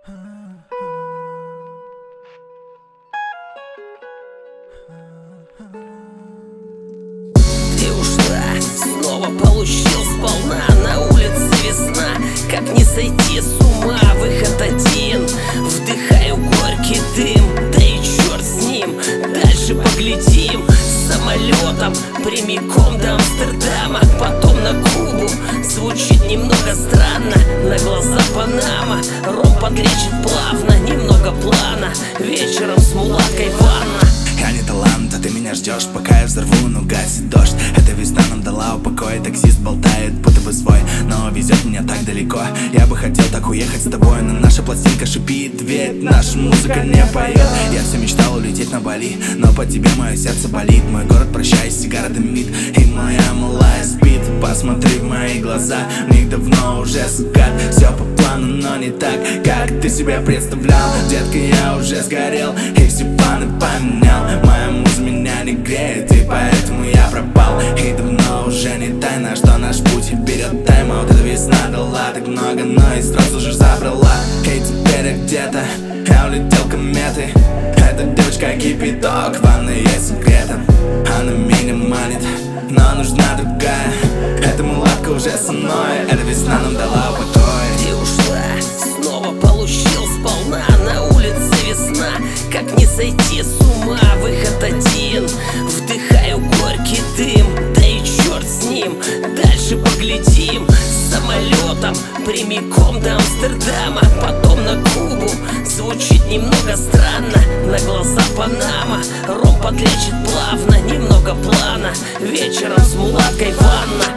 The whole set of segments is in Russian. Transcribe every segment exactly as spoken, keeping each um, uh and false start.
Ты ушла, снова получил сполна. На улице весна, как не сойти с ума. Выход один, вдыхаю горький дым. Да и черт с ним, дальше поглядим. Самолетом прямиком до Амстердама, потом на Кубу. Звучит немного странно, на глаза Панама. Ром подлечит плавно, немного плана. Вечером с мулаткой ванна. Я не талант, а ты меня ждешь, пока я взорву, но гасит дождь. Эта весна нам дала упокой. Таксист болтает, будто бы свой, но везет меня так далеко. Я бы хотел так уехать с тобой, но наша пластинка шипит, ведь наша музыка не поет. Я все мечтал улететь на Бали, но по тебе мое сердце болит. Мой город, прощай, сигара дымит, и моя малая спит. Посмотри в мои глаза, в них давно уже закат. Все по плану, но не так, как ты себе представлял. Детка, я уже сгорел, и все планы поменял. Моя муза меня не греет, и поэтому я пропал. И давно уже не тайна, что наш путь вперед. Тайм-аут, эта весна дала так много, но и сразу же забрала. И теперь я где-то, я улетел кометой. Эта девочка кипяток, в ванной есть секреты. Она меня манит, но нужна другая. Эта мулатка уже со мной, эта весна нам дала покой. Ты ушла, снова получил сполна. На улице весна, как не сойти с ума. Выход один, вдыхаю горький дым. Да и черт с ним, дальше поглядим. Самолетом прямиком до Амстердама, потом на Кубу. Звучит немного странно, на глаза Панама. Ром подлечит плавно, немного плана. Вечером с мулаткой ванна.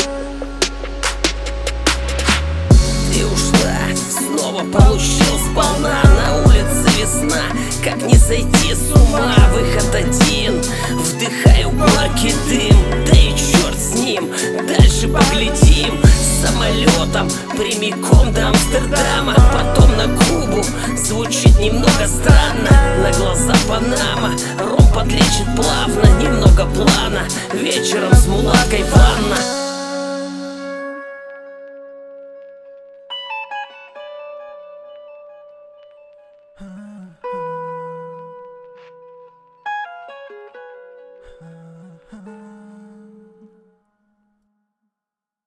Ты ушла, снова получил сполна. На улице весна, как не сойти с ума. Выход один, вдыхаю горький дым. Да и черт с ним, дальше поглядим. Самолетом прямиком до Амстердама, потом на Кубу. Звучит немного странно, на глаза Панама. Ром подлечит плавно, немного плана. Вечером с мулаткой ванна.